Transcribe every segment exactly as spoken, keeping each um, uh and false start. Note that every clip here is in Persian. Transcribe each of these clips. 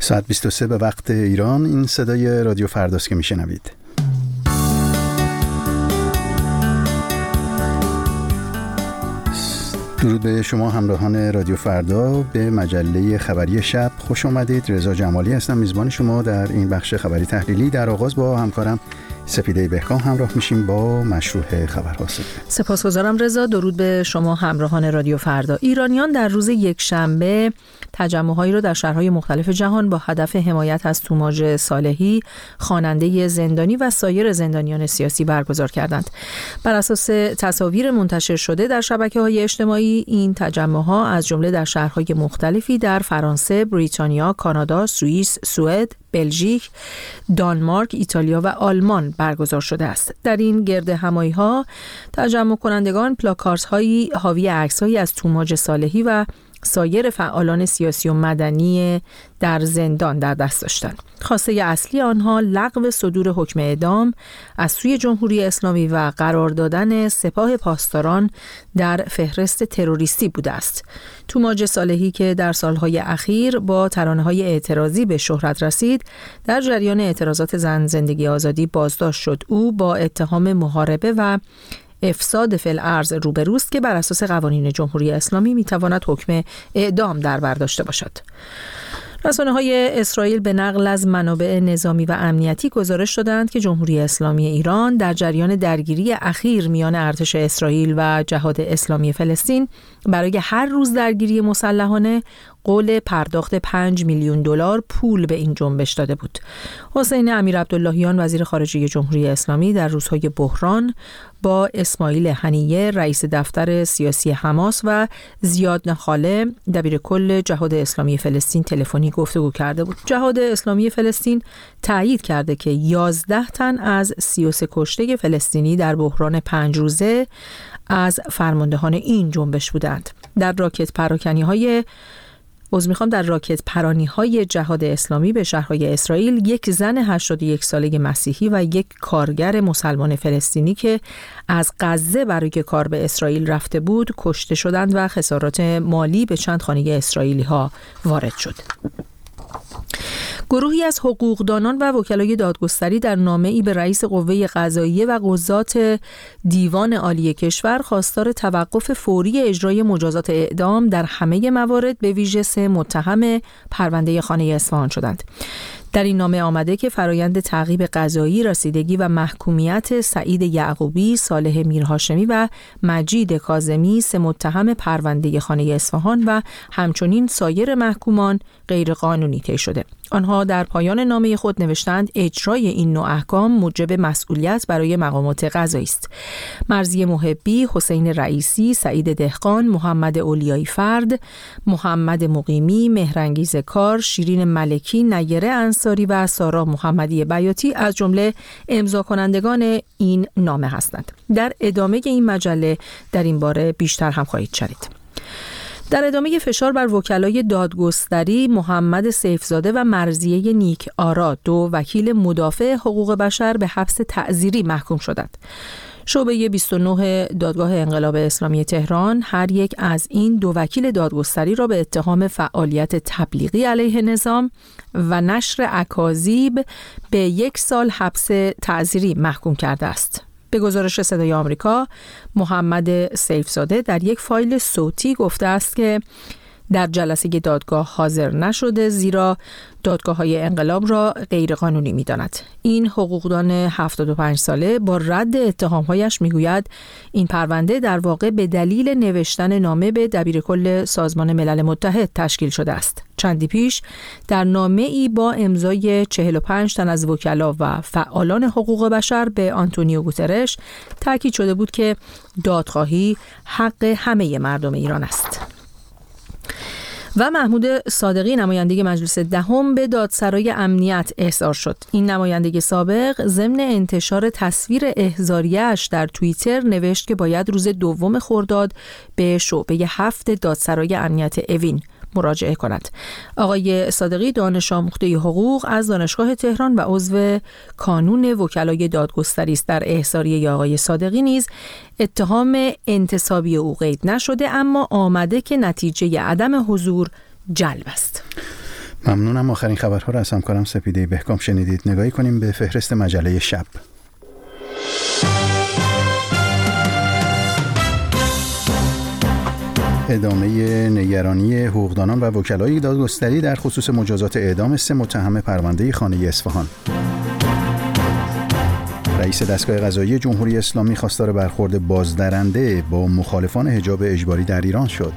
ساعت بیست و سه به وقت ایران. این صدای رادیو فرداست که میشنوید. درود به شما همراهان رادیو فردا. به مجله خبری شب خوش آمدید. رضا جمالی هستم، میزبان شما در این بخش خبری تحلیلی. در آغاز با همکارم سپیده بهکام همراه میشیم با مشروع خبرها. سپاسگزارم رضا. درود به شما همراهان رادیو فردا. ایرانیان در روز یکشنبه تجمع‌هایی را در شهرهای مختلف جهان با هدف حمایت از توماج صالحی، خواننده زندانی و سایر زندانیان سیاسی برگزار کردند. بر اساس تصاویر منتشر شده در شبکه‌های اجتماعی، این تجمع‌ها از جمله در شهرهای مختلفی در فرانسه، بریتانیا، کانادا، سوئیس، سوئد، بلژیک، دانمارک، ایتالیا و آلمان برگزار شده است. در این گرد همایی‌ها تجمع کنندگان پلاکاردهایی حاوی عکس‌هایی از توماج صالحی و سایر فعالان سیاسی و مدنی در زندان در دست داشتند. خواسته اصلی آنها لغو صدور حکم اعدام از سوی جمهوری اسلامی و قرار دادن سپاه پاسداران در فهرست تروریستی بوده است. توماج صالحی که در سالهای اخیر با ترانه‌های اعتراضی به شهرت رسید، در جریان اعتراضات زن زندگی آزادی بازداشت شد. او با اتهام محاربه و افساد فی الارض روبروست که بر اساس قوانین جمهوری اسلامی میتواند حکم اعدام در بر داشته باشد. رسانه‌های اسرائیل به نقل از منابع نظامی و امنیتی گزارش دادند که جمهوری اسلامی ایران در جریان درگیری اخیر میان ارتش اسرائیل و جهاد اسلامی فلسطین برای هر روز درگیری مسلحانه قول پرداخت پنج میلیون دلار پول به این جنبش داده بود. حسین امیرعبداللهیان وزیر خارجه جمهوری اسلامی در روزهای بحران با اسماعیل هنیه رئیس دفتر سیاسی حماس و زیاد نخاله دبیرکل جهاد اسلامی فلسطین تلفنی گفتگو کرده بود. جهاد اسلامی فلسطین تایید کرده که یازده تن از سی و سه کشته فلسطینی در بحران پنج روزه از فرماندهان این جنبش بودند. در راکت پراکنی‌های از میخوام در راکت پرانی های جهاد اسلامی به شهرهای اسرائیل یک زن هشتاد و یک ساله مسیحی و یک کارگر مسلمان فلسطینی که از غزه برای کار به اسرائیل رفته بود کشته شدند و خسارات مالی به چند خانه اسرائیلی ها وارد شد. گروهی از حقوقدانان و وکلای دادگستری در نامه‌ای به رئیس قوه قضاییه و قضات دیوان عالی کشور خواستار توقف فوری اجرای مجازات اعدام در همه موارد به ویژه سه متهم پرونده خانه اصفهان شدند. در این نامه آمده که فرایند تعقیب قضایی، رسیدگی و محکومیت سعید یعقوبی، صالح میرهاشمی و مجید کاظمی، سه متهم پرونده خانه اصفهان و همچنین سایر محکومان غیرقانونی طی شده. آنها در پایان نامه خود نوشتند اجرای این نوع احکام موجب مسئولیت برای مقامات قضایی است. مرضی محبی، حسین رئیسی، سعید دهقان، محمد اولیایی فرد، محمد مقیمی، مهرانگیز کار، شیرین ملکی، نیره انصاری و سارا محمدی بیاتی از جمله امضا کنندگان این نامه هستند. در ادامه این مجله در این باره بیشتر هم خواهید شنید. در ادامه فشار بر وکلای دادگستری، محمد سیفزاده و مرضیه نیک آرا، دو وکیل مدافع حقوق بشر، به حبس تعزیری محکوم شدند. شعبه بیست و نه دادگاه انقلاب اسلامی تهران هر یک از این دو وکیل دادگستری را به اتهام فعالیت تبلیغی علیه نظام و نشر اکاذیب به یک سال حبس تعزیری محکوم کرده است. به گزارش صدای آمریکا، محمد سیفزاده در یک فایل صوتی گفته است که در جلسه دادگاه حاضر نشده زیرا دادگاه‌های انقلاب را غیرقانونی می‌داند. این حقوقدان هفتاد و پنج ساله با رد اتهام‌هایش می‌گوید این پرونده در واقع به دلیل نوشتن نامه به دبیرکل سازمان ملل متحد تشکیل شده است. چندی پیش در نامه‌ای با امضای چهل و پنج تن از وکلا و فعالان حقوق بشر به آنتونیو گوترش تاکید شده بود که دادخواهی حق همه مردم ایران است. و محمود صادقی نماینده مجلس دهم به دادسرای امنیت احضار شد. این نماینده سابق ضمن انتشار تصویر احضاریه‌اش در توییتر نوشت که باید روز دوم خرداد به شعبه هفت دادسرای امنیت اوین مراجعه کند. آقای صادقی دانش آموخته حقوق از دانشگاه تهران و عضو کانون وکلای دادگستری است. در احضاریه آقای صادقی نیز اتهام انتصابی او قید نشده، اما آمده که نتیجه عدم حضور جلب است. ممنونم. آخرین خبرها را از همکارم سپیده بهکام شنیدید. نگاهی کنیم به فهرست مجله شب. ادامه نگرانی حقوقدانان و وکلای دادگستری در خصوص مجازات اعدام سه متهم پرونده خانه اصفهان. رئیس دستگاه قضایی جمهوری اسلامی خواستار برخورد بازدرنده با مخالفان حجاب اجباری در ایران شد.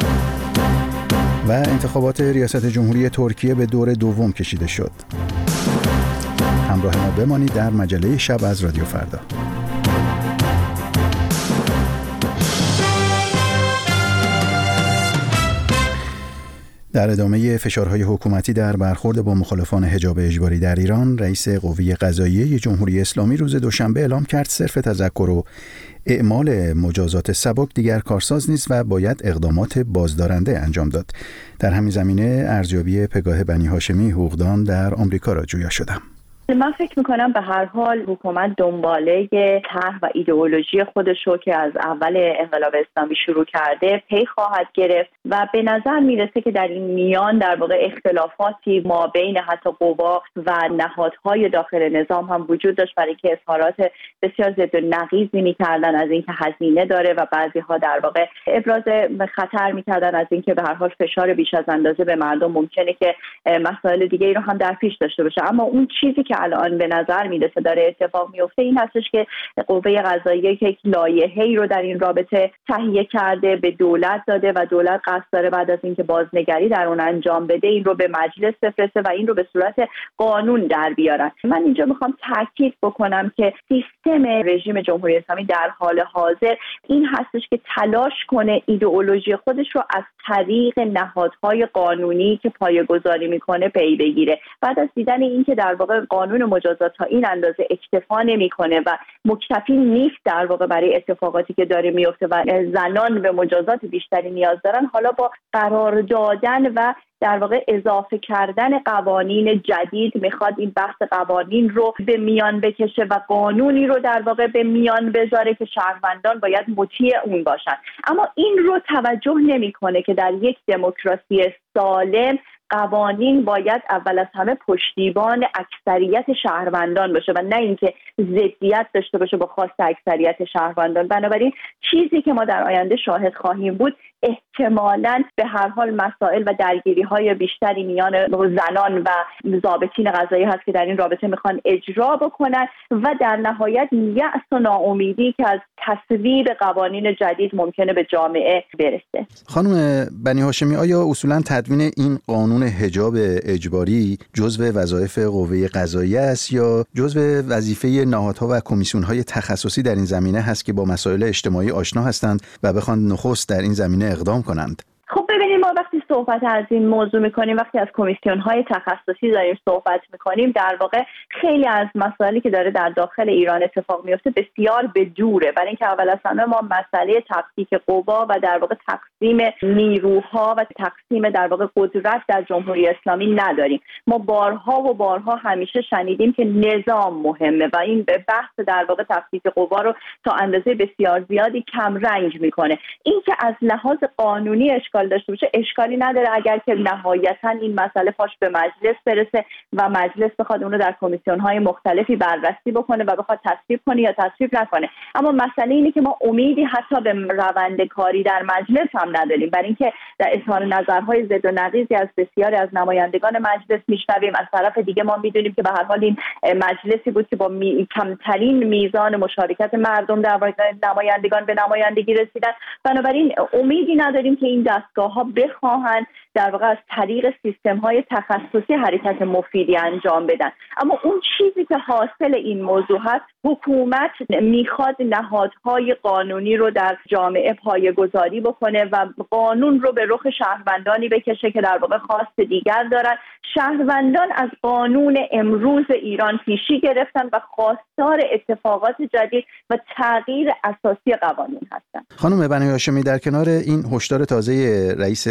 و انتخابات ریاست جمهوری ترکیه به دور دوم کشیده شد. همراه ما بمانید در مجله شب از رادیو فردا. در ادامه فشارهای حکومتی در برخورد با مخالفان حجاب اجباری در ایران، رئیس قوه قضاییه جمهوری اسلامی روز دوشنبه اعلام کرد صرف تذکر و اعمال مجازات سبک دیگر کارساز نیست و باید اقدامات بازدارنده انجام داد. در همین زمینه ارزیابی پگاه بنی هاشمی حقوقدان در آمریکا را جویا شدم. من فکر میکنم به هر حال حکومت دنباله طرح و ایدئولوژی خودش رو که از اول انقلاب اسلامی شروع کرده پی خواهد گرفت و به نظر میرسه که در این میان در واقع اختلافاتی ما بین حتی قوا و نهادهای داخل نظام هم وجود داشت، برای که اظهارات بسیار ضد و نقیضی میکردن از اینکه هزینه داره و بعضی ها در واقع ابراز خطر میکردن از اینکه به هر حال فشار بیش از اندازه به مردم ممکنه که مسائل دیگه ای رو هم در پیش داشته باشه. اما اون چیزی که الان به نظر میرسه داره اتفاق میفته این هستش که قوه قضاییه که یک لایحه‌ای رو در این رابطه تهیه کرده، به دولت داده و دولت قصد داره بعد از اینکه بازنگری در اون انجام بده این رو به مجلس بفرسته و این رو به صورت قانون در بیارن. من اینجا میخوام تاکید بکنم که سیستم رژیم جمهوری اسلامی در حال حاضر این هستش که تلاش کنه ایدئولوژی خودش رو از طریق نهادهای قانونی که پایه‌گذاری میکنه پی بگیره. بعد از دیدن اینکه در واقع قانون مجازات ها این اندازه اکتفا نمیکنه و مکتفی نیست در واقع برای اتفاقاتی که داره میفته و زنان به مجازات بیشتری نیاز دارن، حالا با قرار دادن و در واقع اضافه کردن قوانین جدید میخواد این بحث قوانین رو به میان بکشه و قانونی رو در واقع به میان بذاره که شهروندان باید مطیع اون باشن. اما این رو توجه نمیکنه که در یک دموکراسی سالم قوانین باید اول از همه پشتیبان اکثریت شهروندان باشه و نه اینکه ضدیت داشته باشه با خواست اکثریت شهروندان. بنابراین چیزی که ما در آینده شاهد خواهیم بود احتمالاً به هر حال مسائل و درگیری‌های بیشتری میان زنان و ضابطین قضایی هست که در این رابطه میخوان اجرا بکنن و در نهایت یأس و ناامیدی که از تصویب قوانین جدید ممکنه به جامعه برسه. خانم بنی هاشمی، آیا اصولاً تدوین این قانون حجاب اجباری جزو وظایف قوه قضاییه است یا جزو وظیفه نهادها و کمیسیون‌های تخصصی در این زمینه هست که با مسائل اجتماعی آشنا هستند و بخواند نخست در این زمینه اقدام کنند؟ خب ببینیم، ما وقتی صحبت از این موضوع میکنیم، وقتی از کمیسیون‌های تخصصی داریم صحبت میکنیم، در واقع خیلی از مسائلی که داره در داخل ایران اتفاق میفته بسیار به دوره. برای اینکه اول از همه ما مسئله تفکیک قوا و در واقع تقسیم نیروها و تقسیم در واقع قدرت در جمهوری اسلامی نداریم. ما بارها و بارها همیشه شنیدیم که نظام مهمه و این بحث در واقع تفکیک قوا رو تا اندازه بسیار زیادی کم رنگ میکنه. این که از لحاظ قانونی اشکال داشته باشه اشکالی نداره اگر که نهایتا این مسئله پاش به مجلس برسه و مجلس بخواد اون رو در کمیسیون‌های مختلفی بررسی بکنه و بخواد تصویب کنه یا تصویب نکنه. اما مسئله اینه که ما امیدی حتی به روند کاری در مجلس هم نداریم، برای اینکه در اظهار نظرهای ضد و نقیضی از بسیاری از نمایندگان مجلس میشنویم. از طرف دیگه ما میدونیم که به هر حال این مجلسی بود که با می... کمترین میزان مشارکت مردم در نمایندگان به نمایندگی رسیدن. بنابراین امیدی نداریم که این دستگاه‌ها بخواهند در واقع از طریق سیستم‌های تخصصی حرکت مفیدی انجام بدن. اما اون چیزی که حاصل این موضوع هست، حکومت میخواد نهادهای قانونی رو در جامعه پایه‌گذاری بکنه و قانون رو به رخ شهروندانی بکشه که در واقع خواست دیگر دارن. شهروندان از قانون امروز ایران پیشی گرفتن و خواستار اتفاقات جدید و تغییر اساسی قوانین هستن. خانم بنی هاشمی، در کنار این هشدار تازه رئیس دستگاه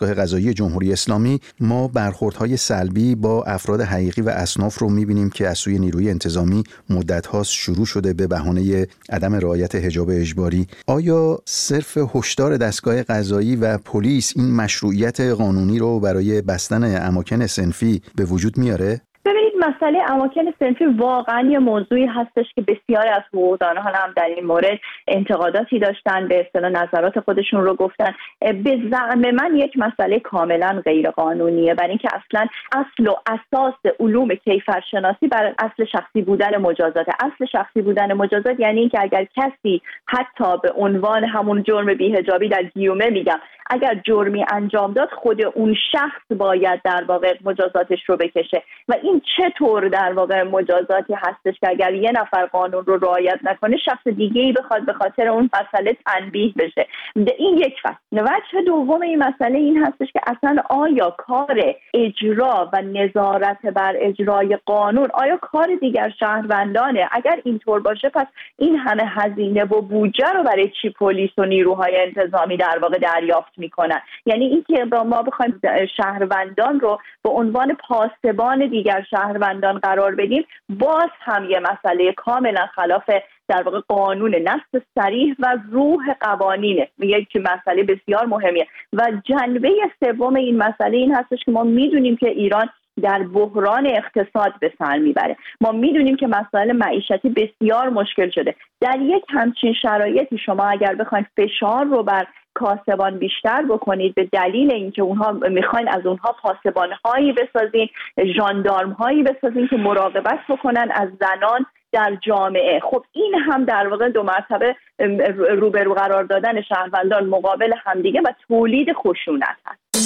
دستگاه قضایی جمهوری اسلامی ما برخوردهای سلبی با افراد حقیقی و اصناف رو می‌بینیم که از سوی نیروی انتظامی مدت‌هاست شروع شده به بهانه عدم رعایت حجاب اجباری. آیا صرف هشدار دستگاه قضایی و پلیس این مشروعیت قانونی رو برای بستن اماکن صنفی به وجود میاره؟ ببینید، مسئله اماکن صنفی واقعا یه موضوعی هستش که بسیاری از حقوقدانان هم در این مورد انتقاداتی داشتن، به اصطلاح نظرات خودشون رو گفتن. به زعم من یک مسئله کاملا غیر قانونیه، برای اینکه اصلا اصل و اساس علوم کیفرشناسی بر اصل شخصی بودن مجازات. اصل شخصی بودن مجازات یعنی اینکه اگر کسی حتی به عنوان همون جرم بی‌حجابی در گیومه میگم اگر جرمی انجام داد، خود اون شخص باید در واقع مجازاتش رو بکشه. و این چطور در واقع مجازاتی هستش که اگر یه نفر قانون رو رعایت نکنه، شخص دیگه‌ای بخواد به خاطر اون مسئله تنبیه بشه. این یک فصل. وجه دوم این مسئله این هستش که اصلا آیا کار اجرا و نظارت بر اجرای قانون آیا کار دیگر شهروندانه؟ اگر اینطور باشه، پس این همه هزینه و بودجه رو برای چی پلیس و نیروهای انتظامی در واقع دریافت میکنن؟ یعنی اینکه ما بخوایم شهروندان رو به عنوان پاسبان دیگر شهروندان قرار بدیم، باز هم یه مسئله کاملا خلاف در واقع قانون، نص صریح و روح قوانینه. یک مسئله بسیار مهمیه. و جنبه سوم این مسئله این هستش که ما میدونیم که ایران در بحران اقتصاد به سر میبره. ما میدونیم که مسائل معیشتی بسیار مشکل شده. در یک همچین شرایطی شما اگر بخواید فشار رو بر کاسبان بیشتر بکنید به دلیل اینکه اونها میخواین از اونها پاسبان هایی بسازین، ژاندارم هایی بسازین که مراقبت بکنن از زنان در جامعه، خب این هم در واقع دو مرتبه روبرو قرار دادن شهروندان مقابل همدیگه و تولید خشونت هست.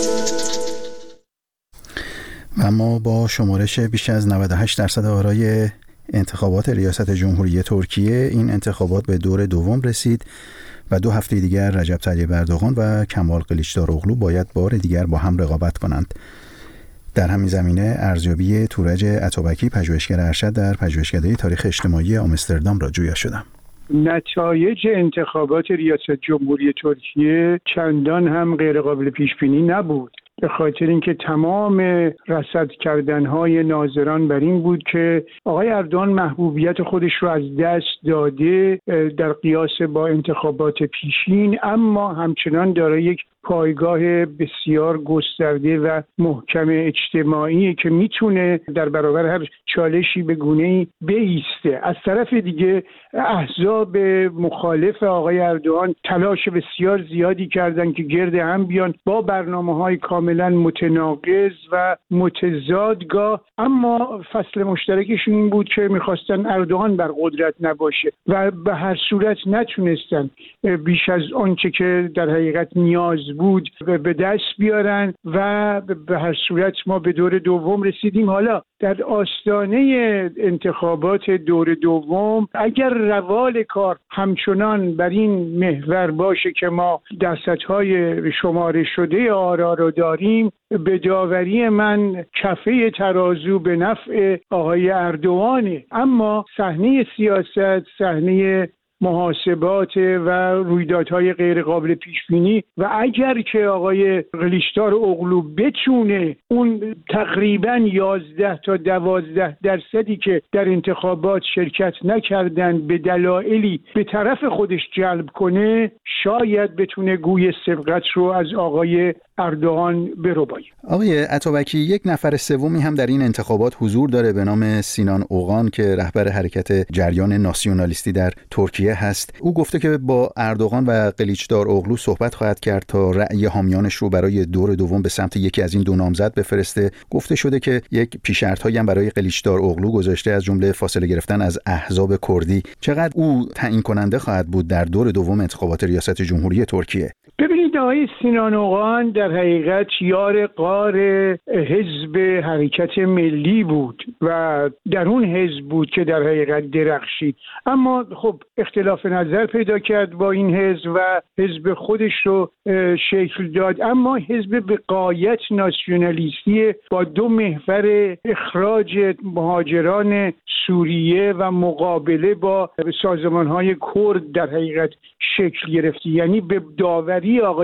و ما با شمارش بیش از نود و هشت درصد آرای انتخابات ریاست جمهوری ترکیه این انتخابات به دور دوم رسید و دو هفته دیگر رجب طیب اردوغان و کمال کلیچداروغلو باید بار دیگر با هم رقابت کنند. در همین زمینه ارزیابی تورج اتابکی، پژوهشگر ارشد در پژوهشکده تاریخ اجتماعی آمستردام را جویا شدم. نتایج انتخابات ریاست جمهوری ترکیه چندان هم غیر قابل پیش بینی نبود، به خاطر اینکه تمام رصد کردنهای ناظران بر این بود که آقای اردوغان محبوبیت خودش رو از دست داده در قیاس با انتخابات پیشین، اما همچنان دارای یک پایگاه بسیار گسترده و محکم اجتماعی که میتونه در برابر هر چالشی به گونه‌ای بایسته. از طرف دیگه احزاب مخالف آقای اردوغان تلاش بسیار زیادی کردن که گرد هم بیان با برنامه‌های کاملا متناقض و متضادگاه، اما فصل مشترکشون این بود که میخواستن اردوغان بر قدرت نباشه و به هر صورت نتونستن بیش از آنچه که در حقیقت نیاز بود به دست بیارن و به هر صورت ما به دور دوم رسیدیم. حالا در آستانه انتخابات دور دوم اگر روال کار همچنان بر این محور باشه که ما درصدهای شماره شده آرا رو داریم، به داوری من کفه ترازو به نفع آقای اردوغانه. اما صحنه سیاست صحنه محاسبات و رویدادهای غیر قابل پیش بینی و اگر که آقای کلیچداروغلو بتونه اون تقریبا یازده تا دوازده درصدی که در انتخابات شرکت نکردن به دلایلی به طرف خودش جلب کنه، شاید بتونه گوی سبقت رو از آقای اردوغان بربایه. آقای اتابکی، یک نفر سومی هم در این انتخابات حضور داره به نام سینان اوغان که رهبر حرکت جریان ناسیونالیستی در ترکیه هست. او گفته که با اردوغان و کلیچداروغلو صحبت خواهد کرد تا رأی حامیانش رو برای دور دوم به سمت یکی از این دو نامزد بفرسته. گفته شده که یک پیش‌شرط‌هایی هم برای کلیچداروغلو گذاشته، از جمله فاصله گرفتن از احزاب کردی. چقدر او تعیین کننده خواهد بود در دور دوم انتخابات ریاست جمهوری ترکیه؟ ببینید، آقای سینان اوغان در حقیقت یار غار حزب حرکت ملی بود و در اون حزب بود که در حقیقت درخشید، اما خب اختلاف نظر پیدا کرد با این حزب و حزب خودش رو شکل داد. اما حزب به غایت ناسیونالیستی با دو محور اخراج مهاجران سوریه و مقابله با سازمان‌های کرد در حقیقت شکل گرفت. یعنی به داوری آقای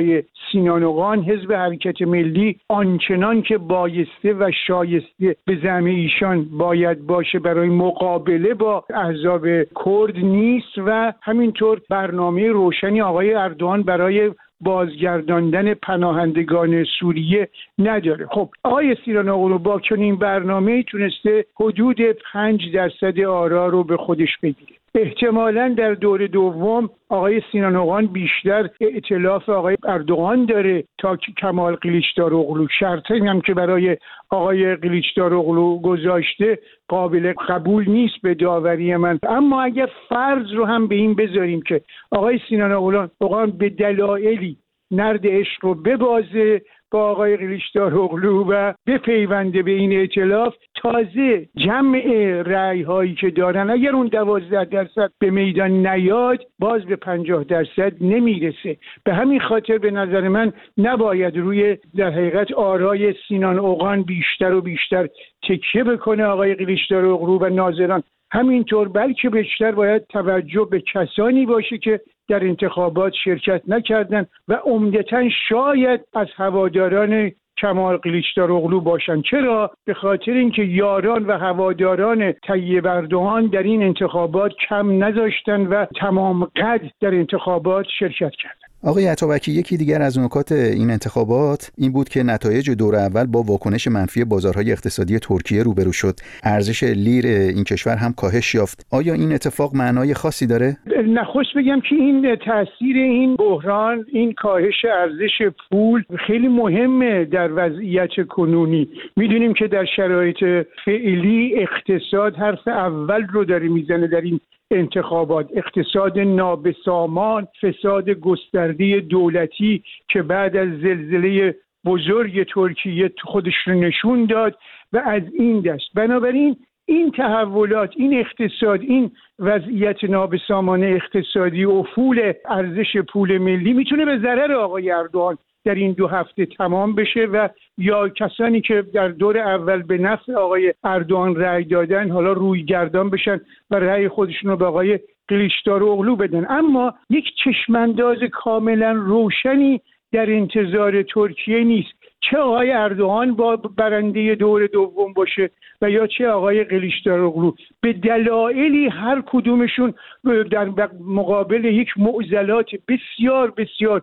آقای سینان اوغان حزب حرکت ملی آنچنان که بایسته و شایسته به زعم ایشان باید باشه برای مقابله با احزاب کرد نیست و همینطور برنامه روشنی آقای اردوغان برای بازگرداندن پناهندگان سوریه نداره. خب آقای سینان اوغلو با چنین برنامه‌ای تونسته حدود پنج درصد آرا رو به خودش بگیره. احتمالاً در دور دوم آقای سینان اوغان بیشتر ائتلاف آقای اردوغان داره تا کمال قلیچداروغلو. شرطی هم که برای آقای قلیچداروغلو گذاشته قابل قبول نیست به داوری من. اما اگر فرض رو هم به این بذاریم که آقای سینان اوغان به دلایلی نرد عشق رو ببازه با آقای قلیچداروغلو و بپیونده به این ائتلاف، تازه جمع رأی هایی که دارن اگر اون دوازده درصد به میدان نیاد باز به پنجاه درصد نمیرسه. به همین خاطر به نظر من نباید روی در حقیقت آرای سینان اوغان بیشتر و بیشتر تکیه بکنه آقای قلیچداروغلو و ناظران، همینطور بلکه بیشتر باید توجه به کسانی باشه که در انتخابات شرکت نکردن و عمدتاً شاید از هواداران کمال قلیچداروغلو باشن. چرا؟ به خاطر اینکه یاران و هواداران طیب اردوغان در این انتخابات کم نذاشتن و تمام قد در انتخابات شرکت کردن. آقای عطابکی، یکی دیگر از نکات این انتخابات این بود که نتایج دور اول با واکنش منفی بازارهای اقتصادی ترکیه روبرو شد. ارزش لیر این کشور هم کاهش یافت. آیا این اتفاق معنای خاصی داره؟ نخست بگم که این تاثیر این بحران، این کاهش ارزش پول خیلی مهمه در وضعیت کنونی. میدونیم که در شرایط فعلی اقتصاد حرف اول رو داره میزنه در این انتخابات. اقتصاد نابسامان، فساد گسترده دولتی که بعد از زلزله بزرگ ترکیه خودش رو نشون داد و از این دست. بنابراین این تحولات، این اقتصاد، این وضعیت نابسامان اقتصادی و افول ارزش پول ملی میتونه به ضرر آقای اردوغان در این دو هفته تمام بشه و یا کسانی که در دور اول به نفع آقای اردوغان رأی دادن حالا روی گردان بشن و رأی خودشون رو به آقای قلیچداروغلو بدن. اما یک چشمانداز کاملا روشنی در انتظار ترکیه نیست، چه آقای اردوغان با برنده دور دوم باشه و یا چه آقای قلیچداروغلو. به دلایلی هر کدومشون در مقابل یک معضلات بسیار بسیار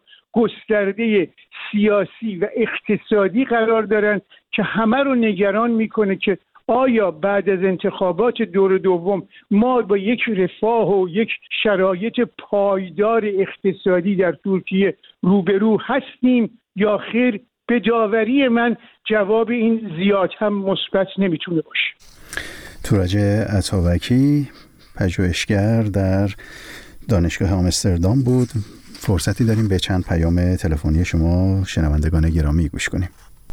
گسترده سیاسی و اقتصادی قرار دارن که همه رو نگران میکنه که آیا بعد از انتخابات دور دوم ما با یک رفاه و یک شرایط پایدار اقتصادی در ترکیه روبرو هستیم یا خیر. به داوری من جواب این زیاد هم مثبت نمیتونه باشه. تورج عطابکی، پژوهشگر در دانشگاه آمستردام بود. فرصتی داریم به چند پیام تلفنی شما شنوندگان گرامی گوش کنیم.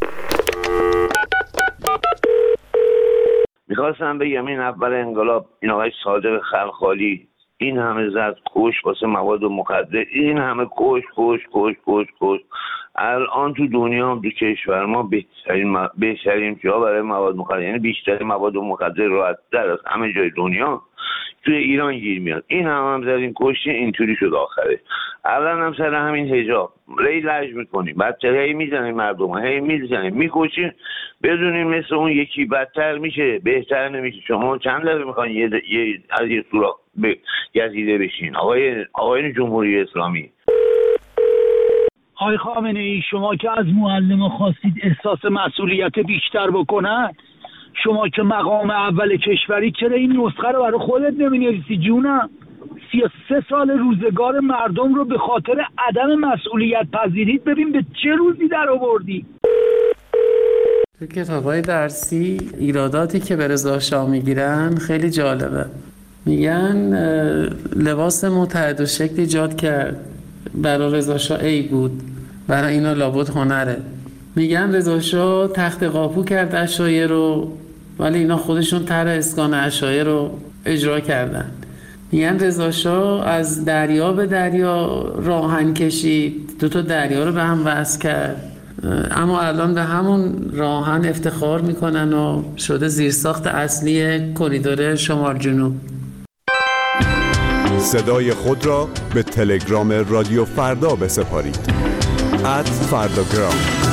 میخواستم بگم این اول انقلاب این آقای صادق خلخالی این همه زد کش واسه مواد مخدر، این همه کش کش کش کش کش الان تو دنیا هم تو کشور ما بهترین م... بهترین جا برای مواد مخدر، یعنی بیشتر مواد مخدر راحت‌تر از همه جای دنیا توی ایران گیر میاد. این هم هم زدیم کشتی، اینطوری شد آخره. الان هم سر همین حجاب ری لج میکنیم، بچه هی میزنیم مردم، هی میزنیم میکشیم، بدونیم مثل اون یکی بدتر میشه بهتر نمیشه. شما چند دفعه میخواین یه, د... یه از یه سوراخ ب... گزیده بشین؟ آقای آقای جمهوری اسلامی، آقای خامنه ای، شما که از معلم خواستید احساس مسئولیت بیشتر بکنن، شما که مقام اول کشوری چرا این نسخه رو برای خودت نمی‌نویسی جونم؟ سی و سه سال روزگار مردم رو به خاطر عدم مسئولیت پذیریت ببین به چه روزی در آوردی. تو کتاب‌های درسی ایراداتی که به رضا شاه میگیرن خیلی جالبه. میگن لباس متحد و شکل ایجاد کرد، برای رضا شاه عیب بود، برای اینا لابد هنره. میگن رضا شاه تخت قاپو کرد اشایه رو، ولی اینا خودشون طرح اسکان اشایه رو اجرا کردن. میگن رضا شاه از دریا به دریا راهن کشید، دو تا دریا رو به هم وصل کرد، اما الان به همون راهن افتخار میکنن و شده زیرساخت اصلی کریدور شمال جنوب. صدای خود را به تلگرام رادیو فردا بسپارید. ات فرداگرام.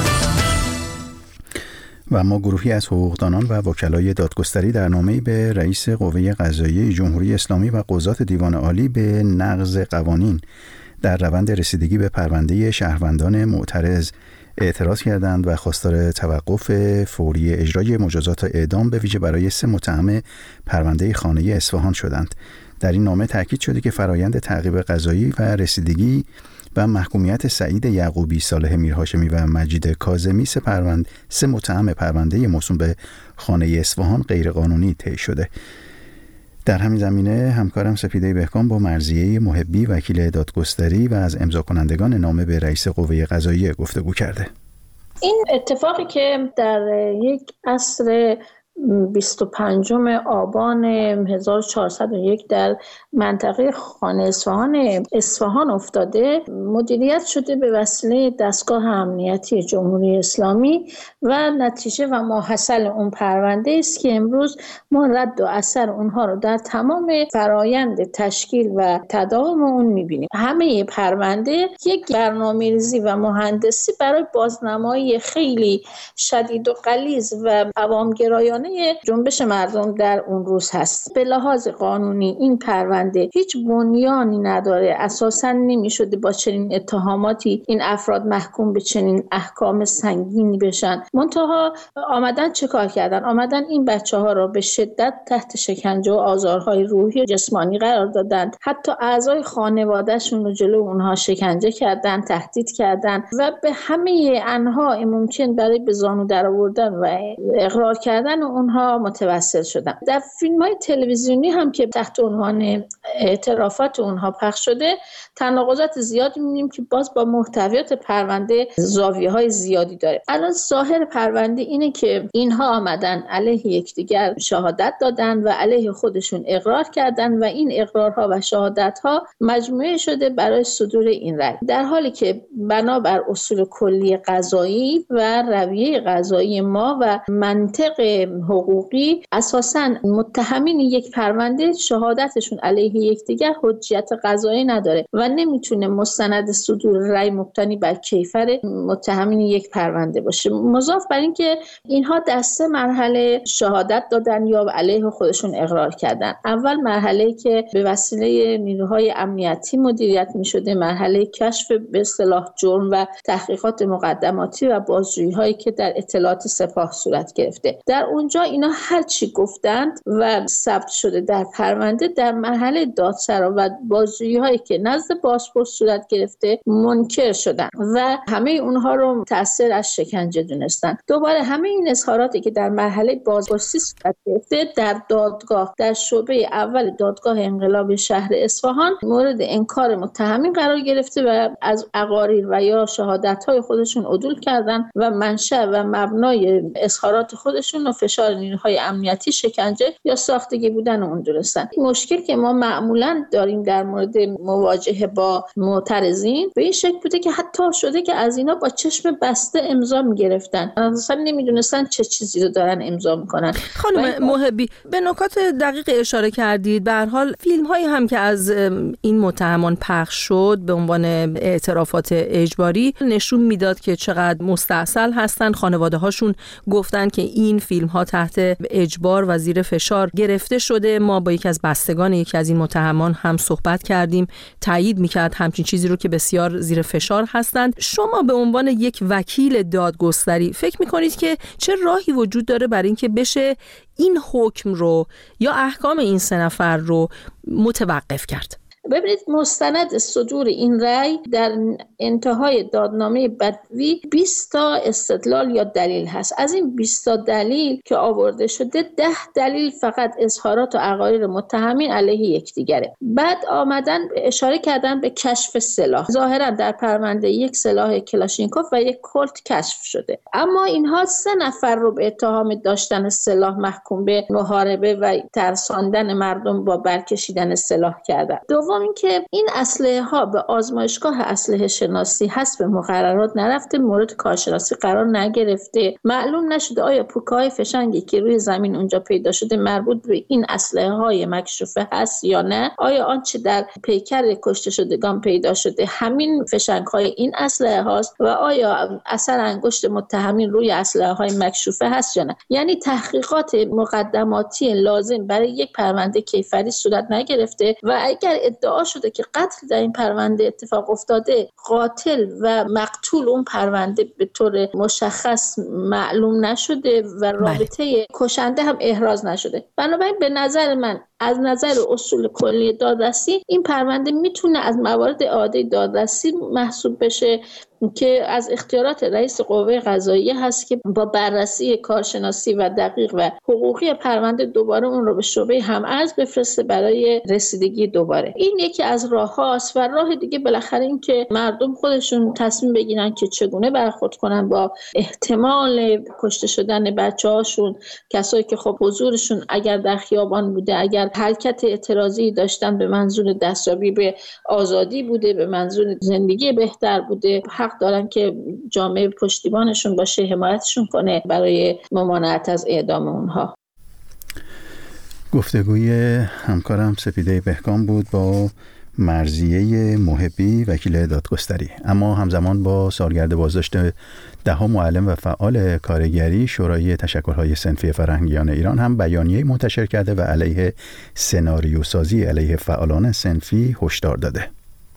و ما گروهی از حقوقدانان و وکلای دادگستری در نامه‌ای به رئیس قوه قضاییه جمهوری اسلامی و قضات دیوان عالی به نقض قوانین در روند رسیدگی به پرونده شهروندان معترض اعتراض کردند و خواستار توقف فوری اجرای مجازات اعدام به ویژه برای سه متهم پرونده خانه اصفهان شدند. در این نامه تاکید شده که فرایند تعقیب قضایی و رسیدگی و محکومیت سعید یعقوبی، صالح میرهاشمی و مجید کاظمی سه پرونده سه متهم پرونده موسوم به خانه اصفهان غیرقانونی طی شده. در همین زمینه همکارم سپیده بهکام با مرضیه محبی وکیل دادگستری و از امضا کنندگان نامه به رئیس قوه قضاییه گفتگو کرده. این اتفاقی که در یک عصر بیست و پنجم آبان هزار و چهارصد و یک در منطقه خانه اصفهان اصفهان افتاده، مدیریت شده به وسیله دستگاه امنیتی جمهوری اسلامی و نتیجه و ماحصل اون پرونده است که امروز ما رد و اثر اونها رو در تمام فرایند تشکیل و تداوم اون میبینیم. همه پرونده یک برنامه‌ریزی و مهندسی برای بازنمایی خیلی شدید و غلیظ و عوامگرایانه جنبش مردم در اون روز هست. به لحاظ قانونی این پرونده هیچ بنیانی نداره، اساساً نمیشده با چنین اتهاماتی این افراد محکوم به چنین احکام سنگینی بشن. منتها آمدن چه کار کردن؟ آمدن این بچه ها را به شدت تحت شکنجه و آزارهای روحی و جسمانی قرار دادند. حتی اعضای خانوادهشون رو جلو اونها شکنجه کردن، تهدید کردن و به همه انواع ممکن برای به زانو در آوردن و اقرار کردن اونها متوسل شدن. در فیلم‌های تلویزیونی هم که تحت عنوان اعترافات اونها پخش شده، تناقضات زیادی می‌بینیم که باز با محتویات پرونده زاویه‌های زیادی داره. الان ظاهر پرونده اینه که اینها آمدن علیه یکدیگر شهادت دادن و علیه خودشون اقرار کردن و این اقرارها و شهادت‌ها مجموعه شده برای صدور این رأی، در حالی که بنابر اصول کلی قضایی و رویه قضایی ما و منطق حقوقی اساساً متهمین یک پرونده شهادتشون علیه یکدیگر حجیت قضایی نداره و نمیتونه مستند صدور رأی مبتنی بر کیفر متهمین یک پرونده باشه. مضاف بر این که اینها در سه مرحله شهادت دادن یا علیه خودشون اقرار کردن. اول مرحله که به وسیله نیروهای امنیتی مدیریت میشده، مرحله کشف به اصطلاح جرم و تحقیقات مقدماتی و بازجویی هایی که در اطلاعات سپاه صورت گرفته. در اونجا اینا هر چی گفتند و ثبت شده در پرونده در مرحله دادسرا و بازجویی هایی که نزد بازپرس صورت گرفته منکر شدن و همه اونها رو تأثیر از شکنجه دونستن. دوباره همه این اظهاراتی که در مرحله بازپرسی صورت گرفته در دادگاه در شعبه اول دادگاه انقلاب شهر اصفهان مورد انکار متهمین قرار گرفته و از اقاریر و یا شهادت های خودشون عدول کردن و منشأ و مبنای اظهارات خودشون و فشار نیروهای امنیتی شکنجه یا ساختگی بودن اون درستن. این مشکل که ما معمولا داریم در مورد مواجهه با معترضین به این شکل بوده که حتی شده که از اینا با چشم بسته امضا میگرفتن، اصلا نمیدونستن چه چیزی رو دارن امضا میکنن. خانم محبی به نکات دقیق اشاره کردید. به هر حال فیلم هایی هم که از این متهمان پخش شد به عنوان اعترافات اجباری نشون میداد که چقدر مستعسل هستن. خانواده هاشون گفتن که این فیلم ها تحت اجبار و زیر فشار گرفته شده. ما با یکی از بستگان یکی از این متهمان هم صحبت کردیم، تایید میکرد همچین چیزی رو که بسیار زیر فشار هستند. شما به عنوان یک وکیل دادگستری فکر میکنید که چه راهی وجود داره برای اینکه بشه این حکم رو یا احکام این سه نفر رو متوقف کرد؟ ببینید، مستند صدور این رأی در انتهای دادنامه بدوی بیست تا استدلال یا دلیل هست. از این بیست تا دلیل که آورده شده ده دلیل فقط اظهارات و عقاید متهمین علیه یکدیگره. بعد آمدن اشاره کردن به کشف سلاح. ظاهرا در پرونده یک سلاح کلاشینکوف و یک کلت کشف شده، اما اینها سه نفر رو به اتهام داشتن سلاح محکوم به محاربه و ترساندن مردم با برکشیدن سلاح کردن. دوم دوم اینکه این اسلحه ها به آزمایشگاه اسلحه شناسی حسب مقررات نرفته، مورد کارشناسی قرار نگرفته، معلوم نشده آیا پوکای فشنگی که روی زمین اونجا پیدا شده مربوط به این اسلحه های مکشوفه هست یا نه، آیا آنچه در پیکر کشته شدگان پیدا شده همین فشنگ های این اسلحه هاست و آیا اثر انگشت متهمین روی اسلحه های مکشوفه هست یا نه. یعنی تحقیقات مقدماتی لازم برای یک پرونده کیفری صورت نگرفته و اگر ادعا شده که قتل در این پرونده اتفاق افتاده، قاتل و مقتول اون پرونده به طور مشخص معلوم نشده و رابطه کشنده هم احراز نشده. بنابراین به نظر من از نظر اصول کلی دادرسی این پرونده میتونه از موارد عادی دادرسی محسوب بشه که از اختیارات رئیس قوه قضاییه هست که با بررسی کارشناسی و دقیق و حقوقی پرونده دوباره اون رو به شعبه هم‌ارز بفرسته برای رسیدگی دوباره. این یکی از راه‌هاست و راه دیگه بالاخره این که مردم خودشون تصمیم بگیرن که چگونه برخورد کنن با احتمال کشته شدن بچه‌هاشون، کسایی که خب حضورشون اگر در خیابان بوده، اگر حرکت اعتراضی داشتن به منظور دستیابی به آزادی بوده، به منظور زندگی بهتر بوده، حق دارن که جامعه پشتیبانشون باشه، حمایتشون کنه برای ممانعت از اعدام اونها. گفتگوی همکارم سپیده بهکام بود با مرضیه محبی، وکیل دادگستری. اما همزمان با سالگرد بازداشت دهها معلم و فعال کارگری، شورای تشکل‌های صنفی فرهنگیان ایران هم بیانیه منتشر کرده و علیه سناریوسازی علیه فعالان صنفی هشدار داده.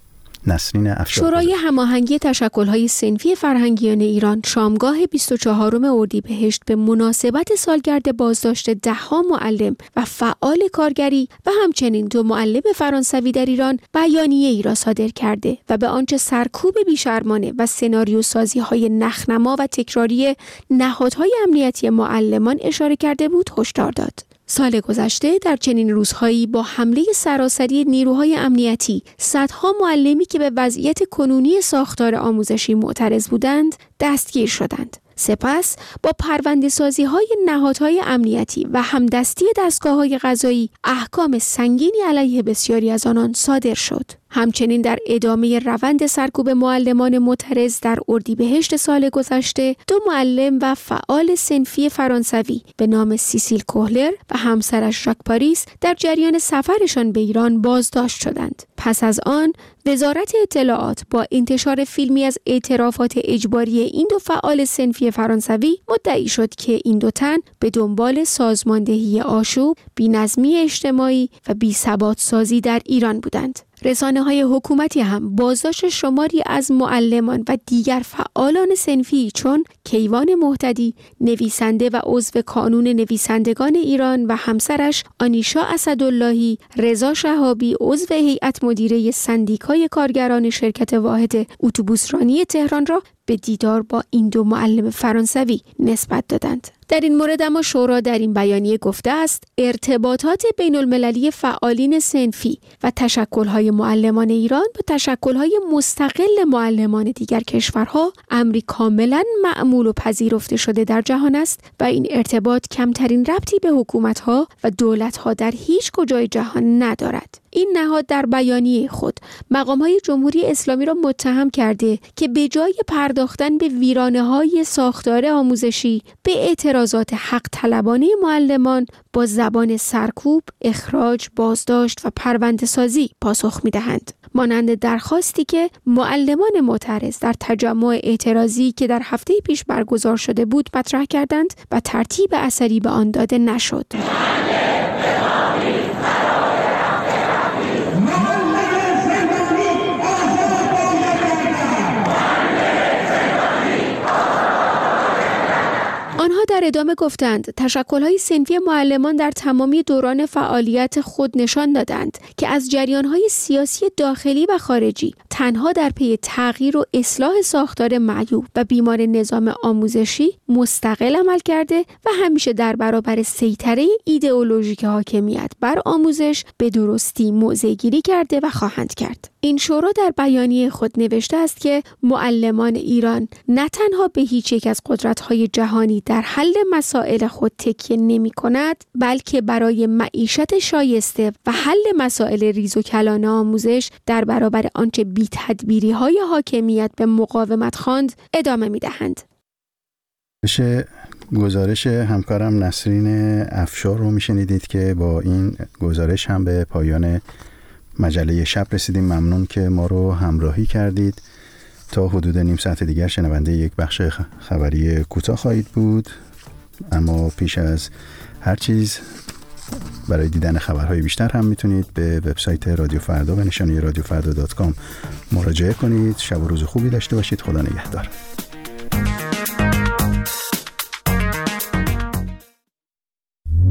نسرین افشار. شورای هماهنگی تشکل‌های صنفی فرهنگیان ایران شامگاه بیست و چهارم اردیبهشت به مناسبت سالگرد بازداشت ده‌ها معلم و فعال کارگری و همچنین دو معلم فرانسوی در ایران بیانیه‌ای را صادر کرده و به آنچه سرکوب بیشرمانه و سناریو سازی‌های نخنما و تکراری نهادهای امنیتی معلمان اشاره کرده بود هشدار داد. سال گذشته در چنین روزهایی با حمله سراسری نیروهای امنیتی صدها معلمی که به وضعیت کنونی ساختار آموزشی معترض بودند دستگیر شدند. سپس با پرونده‌سازی‌های نهادهای امنیتی و همدستی دستگاه‌های قضایی احکام سنگینی علیه بسیاری از آنان صادر شد. همچنین در ادامه روند سرکوب معلمان معترض در اردیبهشت سال گذشته دو معلم و فعال صنفی فرانسوی به نام سیسیل کوهلر و همسرش ژاک پاریس در جریان سفرشان به ایران بازداشت شدند. پس از آن وزارت اطلاعات با انتشار فیلمی از اعترافات اجباری این دو فعال صنفی فرانسوی مدعی شد که این دو تن به دنبال سازماندهی آشوب، بی‌نظمی اجتماعی و بی‌ثبات سازی در ایران بودند. رسانه‌های حکومتی هم بازداشت شماری از معلمان و دیگر فعالان صنفی چون کیوان مهتدی، نویسنده و عضو کانون نویسندگان ایران و همسرش آنیشا اسداللهی، رضا شهابی، عضو هیئت مدیره سندیکای کارگران شرکت واحد اتوبوسرانی تهران را به دیدار با این دو معلم فرانسوی نسبت دادند. در این مورد اما شورا در این بیانیه گفته است ارتباطات بین المللی فعالین صنفی و تشکل‌های معلمان ایران با تشکل‌های مستقل معلمان دیگر کشورها امری کاملا معمول و پذیرفته شده در جهان است و این ارتباط کمترین ربطی به حکومت‌ها و دولت‌ها در هیچ کجای جهان ندارد. این نهاد در بیانیه خود مقام‌های جمهوری اسلامی را متهم کرده که به جای پرداختن به ویرانه‌های ساختار آموزشی به اعتراضات حق طلبانه معلمان با زبان سرکوب، اخراج، بازداشت و پرونده‌سازی پاسخ می‌دهند. مانند درخواستی که معلمان معترض در تجمع اعتراضی که در هفته پیش برگزار شده بود مطرح کردند و ترتیب اثری به آن داده نشد. آنها در ادامه گفتند تشکل‌های صنفی معلمان در تمامی دوران فعالیت خود نشان دادند که از جریان‌های سیاسی داخلی و خارجی تنها در پی تغییر و اصلاح ساختار معیوب و بیمار نظام آموزشی مستقل عمل کرده و همیشه در برابر سیطره ایدئولوژیک حاکمیت بر آموزش به درستی موضع‌گیری کرده و خواهند کرد. این شورا در بیانیه خود نوشته است که معلمان ایران نه تنها به هیچ یک از قدرت‌های جهانی در حل حل مسائل خود تکیه نمی کند، بلکه برای معیشت شایسته و حل مسائل ریز و کلان آموزش در برابر آنچه بی تدبیری های حاکمیت به مقاومت خواند ادامه می دهند. بشه گزارش همکارم نسرین افشار رو میشنیدید که با این گزارش هم به پایان مجله شب رسیدیم. ممنون که ما رو همراهی کردید. تا حدود نیم ساعت دیگر شنونده یک بخش خبری کوتاه خواهید بود، اما پیش از هر چیز برای دیدن خبرهای بیشتر هم میتونید به وبسایت رادیو فردا به نشانی رادیو فردا دات کام مراجعه کنید. شب و روز خوبی داشته باشید. خدا نگهدار.